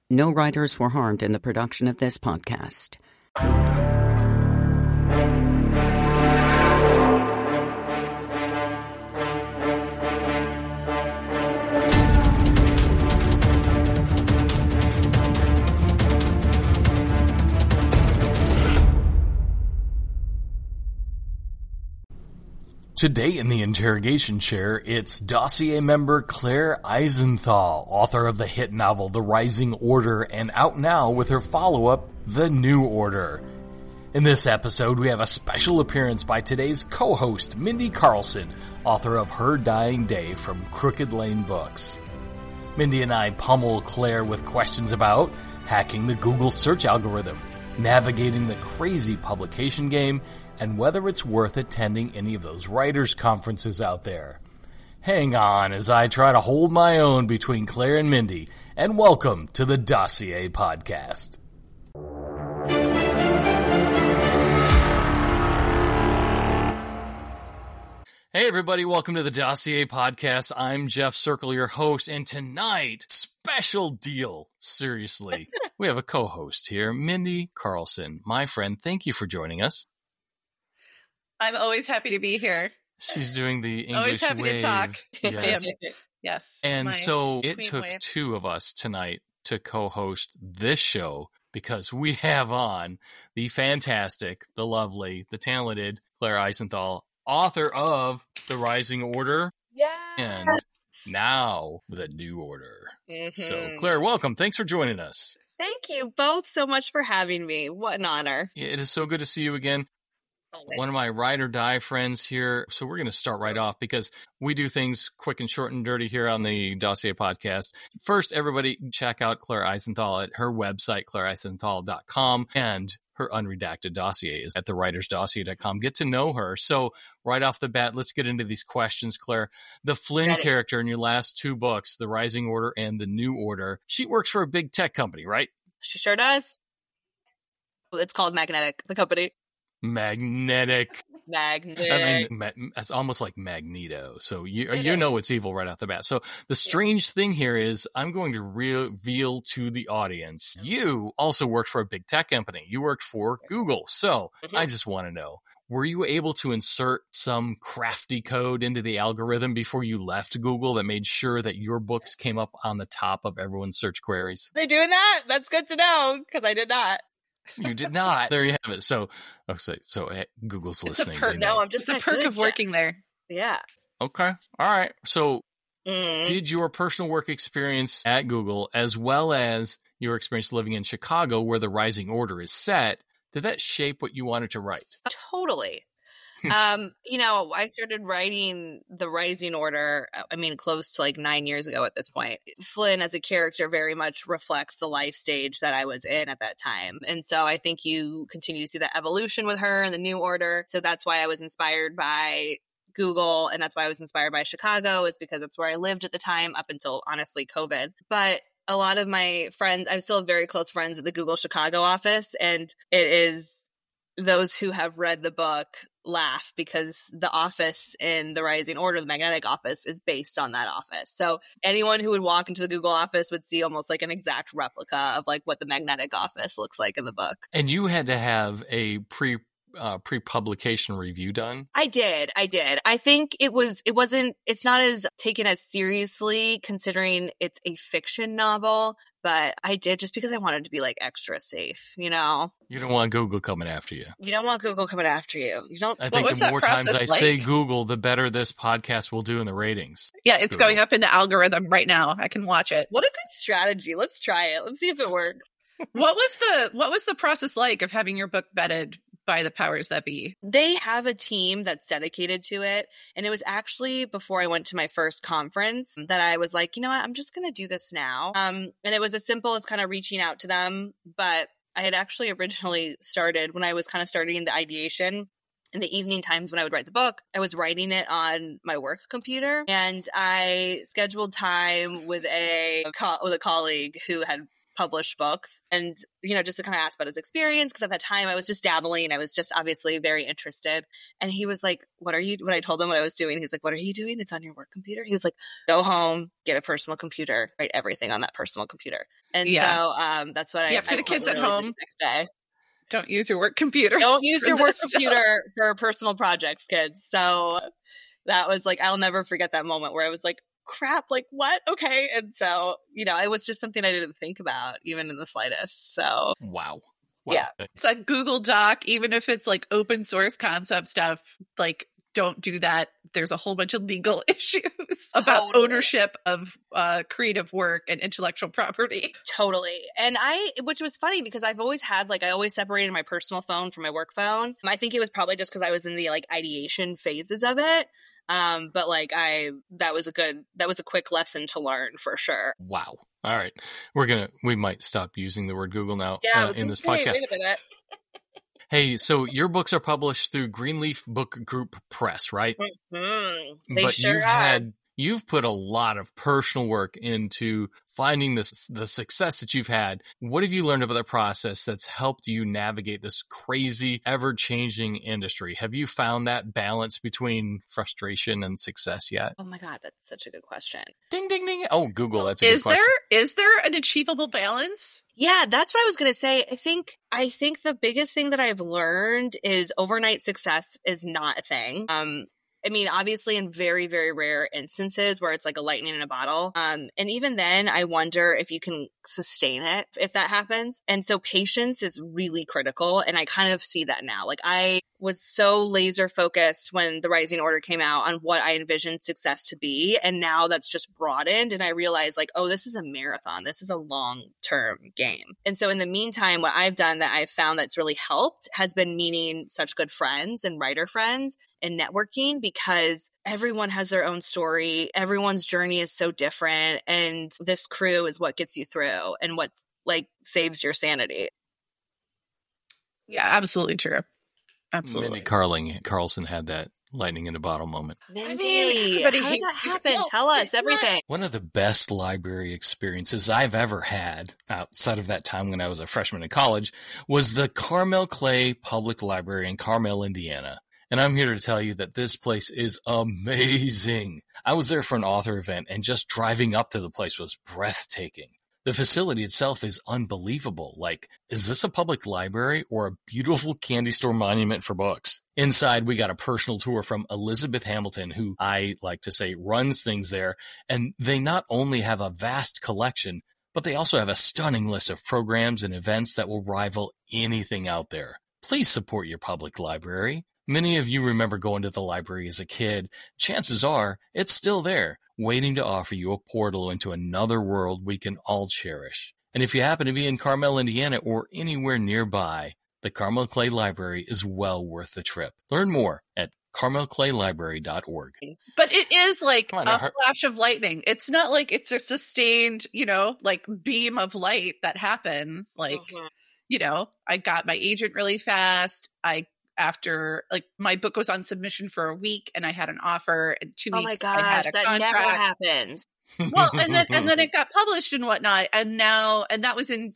No writers were harmed in the production of this podcast. Today in the interrogation chair, it's dossier member Claire Eisenthal, author of the hit novel The Rising Order, and out now with her follow-up, The New Order. In this episode, we have a special appearance by today's co-host, Mindy Carlson, author of Her Dying Day from Crooked Lane Books. Mindy and I pummel Claire with questions about hacking the Google search algorithm, navigating the crazy publication game, and whether it's worth attending any of those writers' conferences out there. Hang on as I try to hold my own between Claire and Mindy, and welcome to the Dossier Podcast. Hey everybody, welcome to the Dossier Podcast. I'm Jeff Circle, your host, and tonight, special deal, seriously. We have a co-host here, Mindy Carlson. My friend, thank you for joining us. I'm always happy to be here. She's doing the English always happy wave. to talk. Yes. Yes. And so it queen took wave. two of us tonight to co-host this show because we have on the fantastic, the lovely, the talented Claire Eisenthal, author of The Rising Order. Yeah. And now The New Order. Mm-hmm. So Claire, welcome. Thanks for joining us. Thank you both so much for having me. What an honor. It is so good to see you again. Always. One of my ride or die friends here. So we're going to start right off because we do things quick and short and dirty here on the Dossier Podcast. First, everybody check out Claire Eisenthal at her website, claireeisenthal.com, and her unredacted dossier is at thewritersdossier.com. Get to know her. So right off the bat, let's get into these questions, Claire. The Flynn character in your last two books, The Rising Order and The New Order, she works for a big tech company, right? She sure does. It's called Magnetic, the company. Magnetic. Magnetic. I mean, it's almost like Magneto. So you know it's evil right off the bat. So the strange thing here is I'm going to reveal to the audience, you also worked for a big tech company. You worked for Google. So I just want to know, were you able to insert some crafty code into the algorithm before you left Google that made sure that your books came up on the top of everyone's search queries? They doing that? That's good to know because I did not. You did not. There you have it. So hey, Google's listening. No, I'm just It's a perk of working there. Yeah. Okay. All right. So did your personal work experience at Google, as well as your experience living in Chicago, where the Rising Order is set, did that shape what you wanted to write? Totally. I started writing The Rising Order, close to like 9 years ago at this point. Flynn as a character very much reflects the life stage that I was in at that time. And so I think you continue to see that evolution with her in The New Order. So that's why I was inspired by Google, and that's why I was inspired by Chicago, is because that's where I lived at the time up until, honestly, COVID. But a lot of my friends, I still have very close friends at the Google Chicago office, and it is those who have read the book laugh because the office in The Rising Order, the Magnetic office, is based on that office. So anyone who would walk into the Google office would see almost like an exact replica of like what the Magnetic office looks like in the book. And you had to have a pre-publication review done? I did. I think it's not as taken as seriously considering it's a fiction novel, but I did just because I wanted to be like extra safe, you know? You don't want Google coming after you. You don't want Google coming after you. You don't. I think the more times I say Google, the better this podcast will do in the ratings. Yeah, it's Google. going up in the algorithm right now. I can watch it. What a good strategy. Let's try it. Let's see if it works. What was the process like of having your book vetted by the powers that be? They have a team that's dedicated to it. And it was actually before I went to my first conference that I was like, you know what, I'm just going to do this now. And it was as simple as kind of reaching out to them. But I had actually originally started when I was kind of starting the ideation. In the evening times when I would write the book, I was writing it on my work computer, and I scheduled time with a colleague who had published books, and, you know, just to kind of ask about his experience. Cause at that time I was just dabbling. I was just obviously very interested. And he was like, when I told him what I was doing, he's like, what are you doing? It's on your work computer. He was like, go home, get a personal computer, write everything on that personal computer. And so that's what for the kids at home the next day. Don't use your work computer. Don't use your work computer for personal projects, kids. So that was like, I'll never forget that moment where I was like, crap, like what? Okay. And so, you know, it was just something I didn't think about even in the slightest. So Wow. Yeah. It's a Google Doc, even if it's like open source concept stuff, like don't do that. There's a whole bunch of legal issues about ownership of creative work and intellectual property. Totally. And which was funny because I've always had, like, I always separated my personal phone from my work phone. I think it was probably just because I was in the like ideation phases of it. But like that was a quick lesson to learn for sure. Wow. All right. We might stop using the word Google now in this podcast. Wait a minute. Hey, so your books are published through Greenleaf Book Group Press, right? Mm-hmm. They sure are. You've put a lot of personal work into finding the success that you've had. What have you learned about the process that's helped you navigate this crazy, ever-changing industry? Have you found that balance between frustration and success yet? Oh my God, that's such a good question. Ding, ding, ding. Oh, Google, that's a good question. Is there an achievable balance? Yeah, that's what I was going to say. I think the biggest thing that I've learned is overnight success is not a thing. I mean, obviously in very, very rare instances where it's like a lightning in a bottle. And even then I wonder if you can sustain it if that happens. And so patience is really critical. And I kind of see that now. Like I was so laser focused when The Rising Order came out on what I envisioned success to be. And now that's just broadened. And I realized like, oh, this is a marathon. This is a long-term game. And so in the meantime, what I've done that I've found that's really helped has been meeting such good friends and writer friends and networking, because everyone has their own story. Everyone's journey is so different. And this crew is what gets you through and what like saves your sanity. Yeah, absolutely true. Absolutely. Mindy Carlson had that lightning in a bottle moment. Mindy, how did that happen? Tell us everything. One of the best library experiences I've ever had outside of that time when I was a freshman in college was the Carmel Clay Public Library in Carmel, Indiana. And I'm here to tell you that this place is amazing. I was there for an author event, and just driving up to the place was breathtaking. The facility itself is unbelievable. Like, is this a public library or a beautiful candy store monument for books? Inside, we got a personal tour from Elizabeth Hamilton, who I like to say runs things there. And they not only have a vast collection, but they also have a stunning list of programs and events that will rival anything out there. Please support your public library. Many of you remember going to the library as a kid. Chances are it's still there, waiting to offer you a portal into another world we can all cherish. And if you happen to be in Carmel, Indiana, or anywhere nearby, the Carmel Clay Library is well worth the trip. Learn more at carmelclaylibrary.org. But it is like a flash of lightning. It's not like it's a sustained, like beam of light that happens. Like, I got my agent really fast. After my book was on submission for a week and I had an offer in 2 weeks. Oh my gosh, I had a that contract. never happens. Well, and then it got published and whatnot. And that was in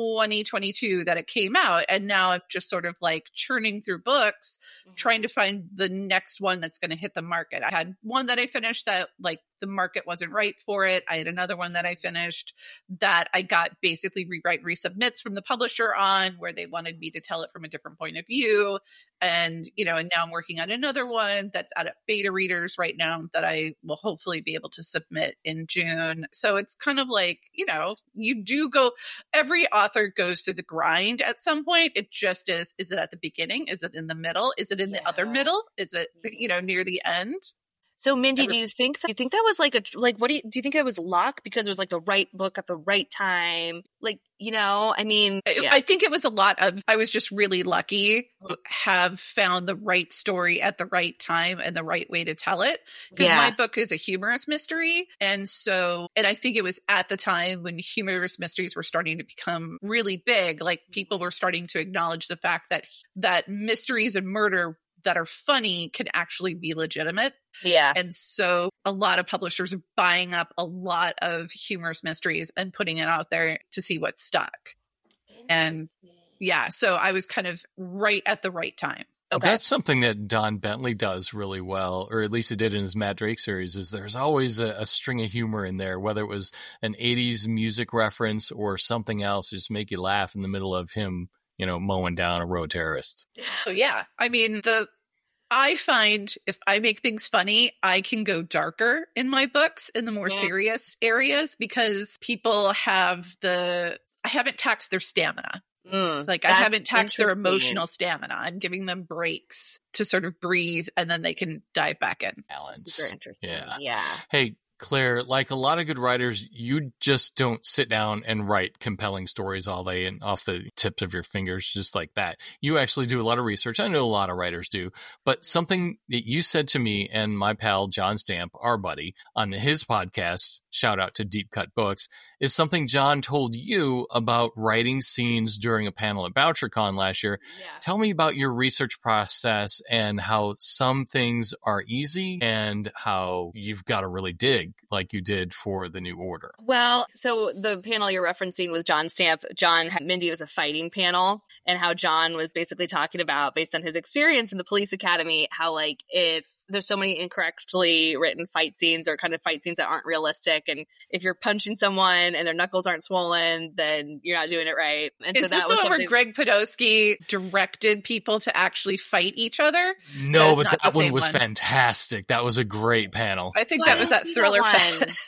2022 that it came out. And now I'm just sort of like churning through books, trying to find the next one that's going to hit the market. I had one that I finished that like the market wasn't right for it. I had another one that I finished that I got basically rewrite resubmits from the publisher on, where they wanted me to tell it from a different point of view. And, and now I'm working on another one that's out at beta readers right now that I will hopefully be able to submit in June. So it's kind of like, you do go, every author goes through the grind at some point. It just is it at the beginning? Is it in the middle? Is it in the other middle? Is it, near the end? So Mindy, do you think that was what do you think it was luck because it was like the right book at the right time? Like, I think it was a lot of, I was just really lucky to have found the right story at the right time and the right way to tell it. Because my book is a humorous mystery. And I think it was at the time when humorous mysteries were starting to become really big, like people were starting to acknowledge the fact that mysteries and murder, that are funny can actually be legitimate. Yeah. And so a lot of publishers are buying up a lot of humorous mysteries and putting it out there to see what's stuck. And yeah, so I was kind of right at the right time. Okay. That's something that Don Bentley does really well, or at least it did in his Matt Drake series, is there's always a string of humor in there, whether it was an 80s music reference or something else, just make you laugh in the middle of him, mowing down a road terrorist. Oh, yeah. I mean, I find if I make things funny, I can go darker in my books in the more serious areas because people I haven't taxed their stamina. I haven't taxed their emotional stamina. I'm giving them breaks to sort of breathe and then they can dive back in. Balance. Super interesting. Yeah. Hey, Claire, like a lot of good writers, you just don't sit down and write compelling stories all day and off the tips of your fingers just like that. You actually do a lot of research. I know a lot of writers do, but something that you said to me and my pal John Stamp, our buddy, on his podcast, shout out to Deep Cut Books, is something John told you about writing scenes during a panel at BoucherCon last year. Yeah. Tell me about your research process and how some things are easy and how you've got to really dig like you did for the New Order. Well, so the panel you're referencing with John Stamp, Mindy was a fighting panel, and how John was basically talking about, based on his experience in the police academy, how like if there's so many incorrectly written fight scenes or kind of fight scenes that aren't realistic, and if you're punching someone and their knuckles aren't swollen, then you're not doing it right. And Is so this that the was one where Greg Podolsky directed people to actually fight each other? No, but that one was fantastic. That was a great panel. I think that was that Thriller one.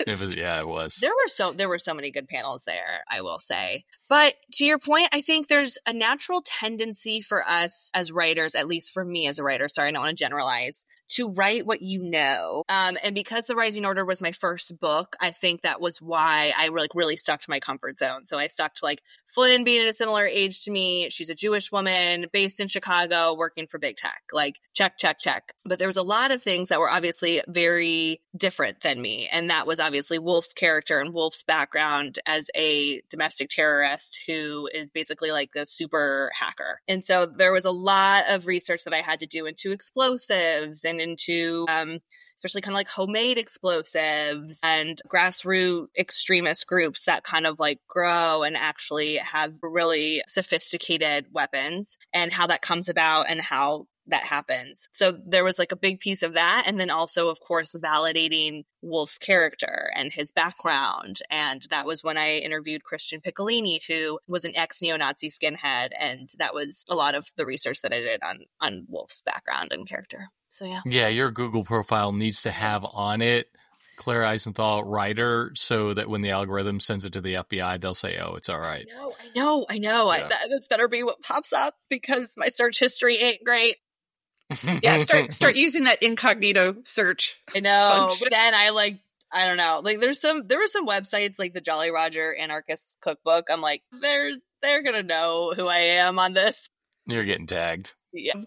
It was. There were so many good panels there, I will say. But to your point, I think there's a natural tendency for us as writers, at least for me as a writer, sorry, I don't want to generalize, to write what you know. And because The Rising Order was my first book, I think that was why I really stuck to my comfort zone. So I stuck to like Flynn being at a similar age to me. She's a Jewish woman based in Chicago working for big tech. Like check, check, check. But there was a lot of things that were obviously very different than me. And that was obviously Wolf's character and Wolf's background as a domestic terrorist who is basically like the super hacker. And so there was a lot of research that I had to do into explosives and into especially kind of like homemade explosives and grassroots extremist groups that kind of like grow and actually have really sophisticated weapons, and how that comes about and how that happens. So there was like a big piece of that. And then also, of course, validating Wolf's character and his background. And that was when I interviewed Christian Piccolini, who was an ex-neo-Nazi skinhead. And that was a lot of the research that I did on Wolf's background and character. So yeah. Yeah, your Google profile needs to have on it Claire Eisenthal writer, so that when the algorithm sends it to the FBI, they'll say, oh, it's all right. I know. Yeah. That's better be what pops up because my search history ain't great. Yeah, start using that incognito search. I know, but then I don't know. Like there were some websites like the Jolly Roger Anarchist Cookbook. I'm like, they're gonna know who I am on this. You're getting tagged. Yeah.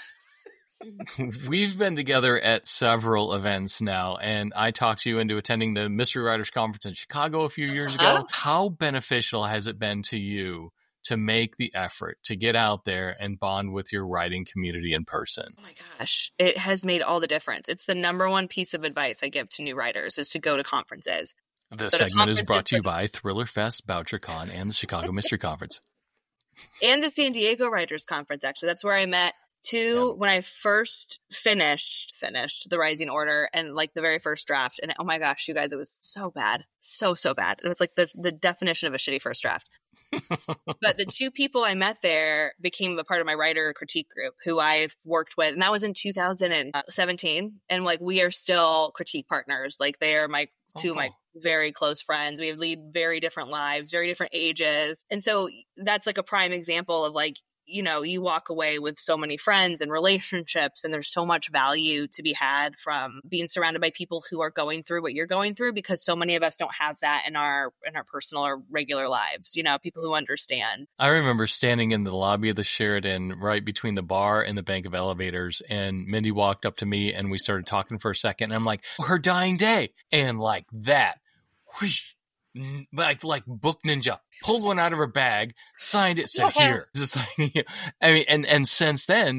We've been together at several events now, and I talked you into attending the Mystery Writers Conference in Chicago a few years ago. How beneficial has it been to you to make the effort to get out there and bond with your writing community in person? Oh my gosh, it has made all the difference. It's the number one piece of advice I give to new writers is to go to conferences. This segment is brought to you by Thriller Fest, BoucherCon, and the Chicago Mystery Conference. And the San Diego Writers Conference, actually. That's where I met when I first finished The Rising Order and like the very first draft. And oh my gosh, you guys, it was so bad. So bad. It was like the definition of a shitty first draft. But the two people I met there became a part of my writer critique group who I've worked with. And that was in 2017. And like, we are still critique partners. Like they are two of my very close friends. We lead very different lives, very different ages. And so that's like a prime example of like, you know, you walk away with so many friends and relationships, and there's so much value to be had from being surrounded by people who are going through what you're going through, because so many of us don't have that in our personal or regular lives, you know, people who understand. I remember standing in the lobby of the Sheraton right between the bar and the bank of elevators, and Mindy walked up to me and we started talking for a second, and I'm like, her dying day. And like that, whoosh, like Book Ninja pulled one out of her bag, signed it, said, here. I mean, and since then,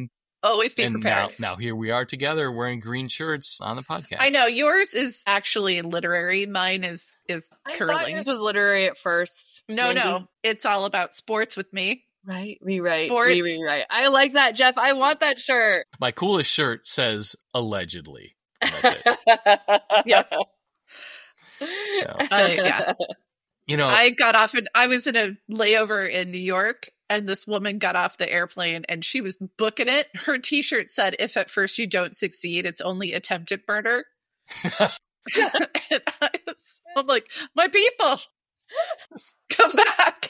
Always be prepared. Now here we are together wearing green shirts on the podcast. I know yours is actually literary. Mine is I curling. thought yours was literary at first. No, it's all about sports with me. Right, rewrite, Sports. rewrite. I like that, Jeff. I want that shirt. My coolest shirt says allegedly. That's it. Yep. So, Yeah. you know, I got off and I was in a layover in New York, and this woman got off the airplane and she was booking it. Her t-shirt said, "If at first you don't succeed, it's only attempted murder." And I'm like, my people, come back.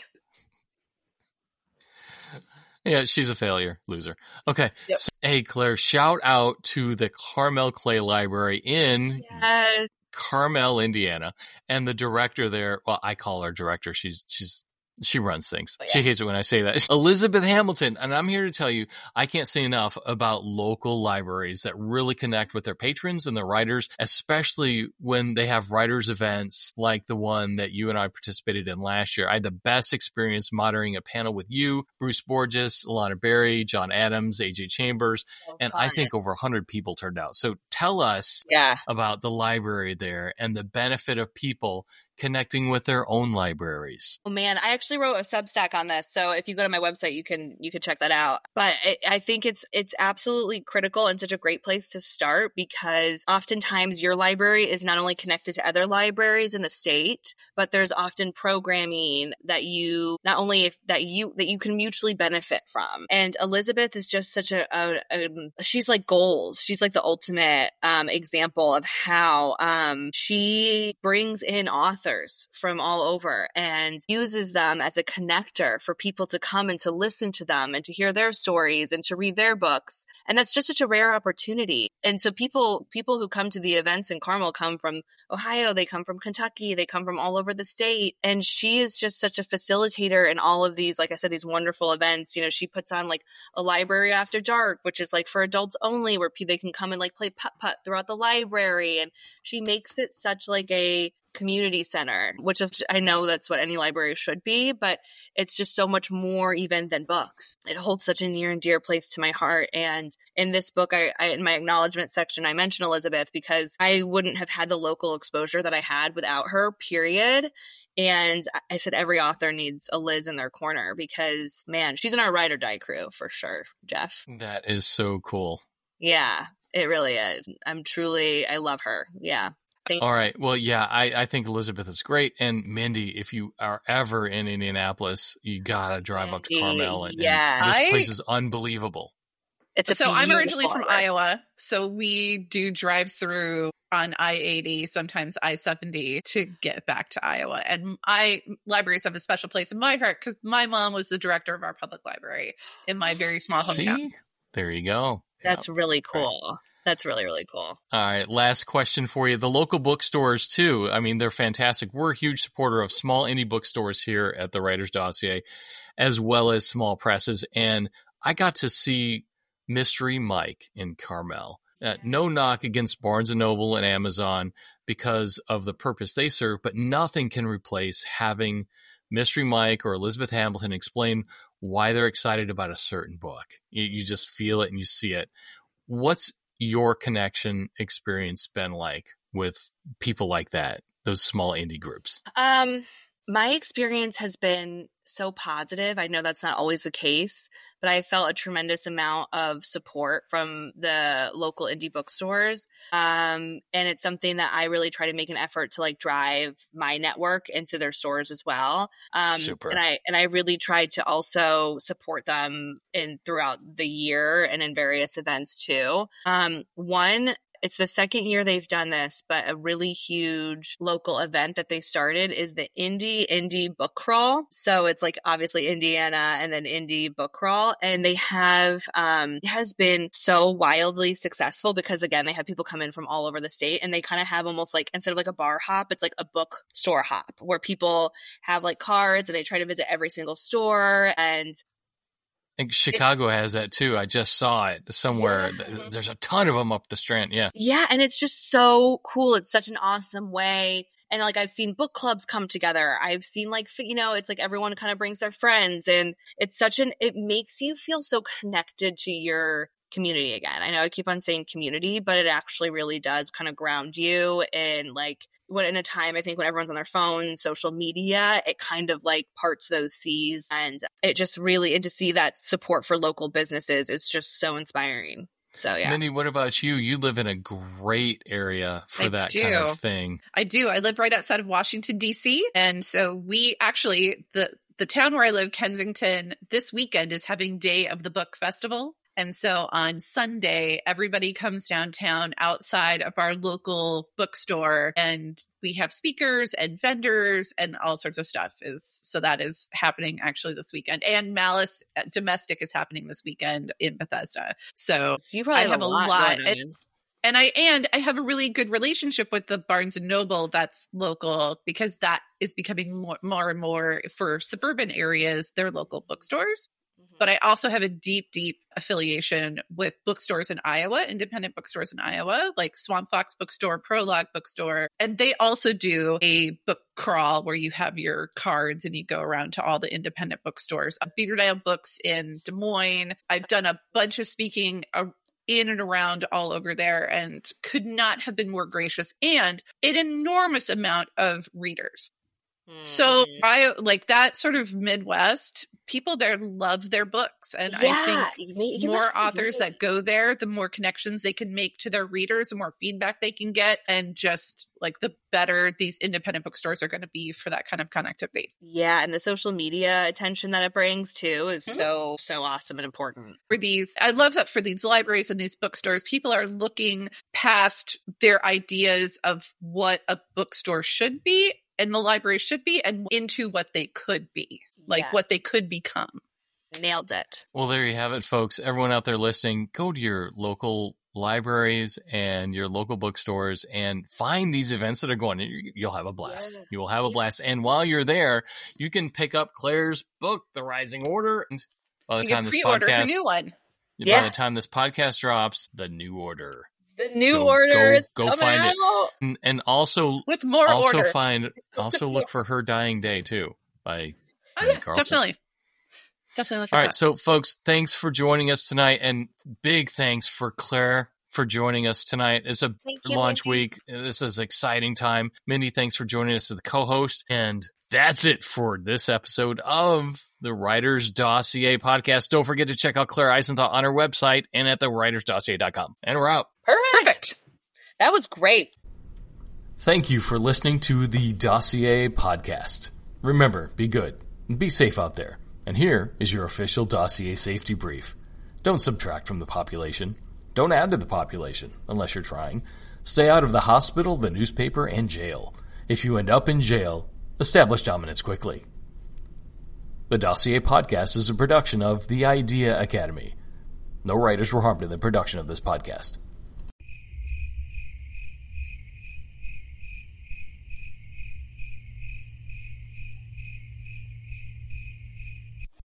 yeah, she's a failure, loser. Okay. Yep. So, hey, Claire, shout out to the Carmel Clay Library in Yes. Carmel, Indiana, and the director there. Well, I call her director. She runs things. Oh, yeah. She hates it when I say that. Elizabeth Hamilton. And I'm here to tell you, I can't say enough about local libraries that really connect with their patrons and their writers, especially when they have writers events like the one that you and I participated in last year. I had the best experience moderating a panel with you, Bruce Borges, Alana Berry, John Adams, AJ Chambers, and I think over 100 people turned out. So tell us about the library there and the benefit of people connecting with their own libraries. Oh man, I actually wrote a Substack on this, so if you go to my website, you can check that out. But I think it's absolutely critical and such a great place to start, because oftentimes your library is not only connected to other libraries in the state, but there's often programming that you not only that you can mutually benefit from. And Elizabeth is just such a she's like goals. She's like the ultimate example of how she brings in authors from all over and uses them as a connector for people to come and to listen to them and to hear their stories and to read their books. And that's just such a rare opportunity. And so people who come to the events in Carmel come from Ohio, they come from Kentucky, they come from all over the state. And she is just such a facilitator in all of these, like I said, these wonderful events. You know, she puts on like a library after dark, which is like for adults only, where they can come and like play putt-putt throughout the library. And she makes it such like a community center, which I know that's what any library should be, but it's just so much more even than books. It holds such a near and dear place to my heart. And in this book, I in my acknowledgement section, I mention Elizabeth because I wouldn't have had the local exposure that I had without her, period. And I said every author needs a Liz in their corner because, man, she's in our ride or die crew for sure, Jeff. That is so cool. Yeah, it really is. I love her. Yeah. All right. Well, yeah, I think Elizabeth is great. And Mindy, if you are ever in Indianapolis, you got to drive up to Carmel. And this place is unbelievable. I'm originally from Iowa, so we do drive through on I-80, sometimes I-70 to get back to Iowa. And libraries have a special place in my heart because my mom was the director of our public library in my very small hometown. See? There you go. That's really cool. Right. That's really, really cool. All right. Last question for you. The local bookstores, too. I mean, they're fantastic. We're a huge supporter of small indie bookstores here at the Writer's Dossier, as well as small presses. And I got to see Mystery Mike in Carmel. No knock against Barnes & Noble and Amazon because of the purpose they serve, but nothing can replace having Mystery Mike or Elizabeth Hamilton explain why they're excited about a certain book. You just feel it and you see it. What's your connection experience been like with people like that, those small indie groups? My experience has been so positive. I know that's not always the case, but I felt a tremendous amount of support from the local indie bookstores. And it's something that I really try to make an effort to like drive my network into their stores as well. Super. And I really tried to also support them throughout the year and in various events too. It's the second year they've done this, but a really huge local event that they started is the Indie Book Crawl. So it's like obviously Indiana and then Indie Book Crawl. And they have, it has been so wildly successful because again, they have people come in from all over the state and they kind of have almost like, instead of like a bar hop, it's like a bookstore hop where people have like cards and they try to visit every single store. And I think Chicago has that too. I just saw it somewhere. Yeah. There's a ton of them up the Strand. Yeah. Yeah. And it's just so cool. It's such an awesome way. And like, I've seen book clubs come together. I've seen like, it's like everyone kind of brings their friends and it makes you feel so connected to your community again. I know I keep on saying community, but it actually really does kind of ground you in like when in a time, I think when everyone's on their phone, social media, it kind of like parts those seas, and it just really, and to see that support for local businesses is just so inspiring. So yeah. Mindy, what about you? You live in a great area for that kind of thing. I do. I live right outside of Washington, D.C. And so we actually, the town where I live, Kensington, this weekend is having Day of the Book Festival. And so on Sunday, everybody comes downtown outside of our local bookstore, and we have speakers and vendors and all sorts of stuff. So that is happening actually this weekend. And Malice Domestic is happening this weekend in Bethesda. So you probably have a lot. And I have a really good relationship with the Barnes & Noble that's local, because that is becoming more and more for suburban areas, their local bookstores. But I also have a deep, deep affiliation with bookstores in Iowa, independent bookstores in Iowa, like Swamp Fox Bookstore, Prologue Bookstore. And they also do a book crawl where you have your cards and you go around to all the independent bookstores. Beaver Dam Books in Des Moines. I've done a bunch of speaking in and around all over there, and could not have been more gracious, and an enormous amount of readers. So I like that sort of Midwest. People there love their books. And I think more authors that go there, the more connections they can make to their readers, the more feedback they can get, and just like the better these independent bookstores are going to be for that kind of connectivity. Yeah. And the social media attention that it brings too is so awesome and important. I love that for these libraries and these bookstores, people are looking past their ideas of what a bookstore should be and the library should be, and into what they could be, like what they could become. Nailed it. Well, there you have it, folks. Everyone out there listening, go to your local libraries and your local bookstores and find these events that are going. You'll have a blast. You will have a blast. And while you're there, you can pick up Claire's book, The Rising Order. And by the time this podcast, her new one. By the time this podcast drops, The New Order. The New Order. Go find it, and also with more order. Also look for Her Dying Day too by Carlson. Definitely. All right, so folks, thanks for joining us tonight, and big thanks for Claire for joining us tonight. It's a launch week. This is an exciting time. Mindy, thanks for joining us as the co-host, and that's it for this episode of the Writer's Dossier podcast. Don't forget to check out Claire Eisenthal on her website and at thewritersdossier.com. And we're out. Perfect. That was great. Thank you for listening to the Dossier podcast. Remember, be good and be safe out there. And here is your official Dossier safety brief. Don't subtract from the population. Don't add to the population, unless you're trying. Stay out of the hospital, the newspaper, and jail. If you end up in jail, establish dominance quickly. The Dossier podcast is a production of The Idea Academy. No writers were harmed in the production of this podcast.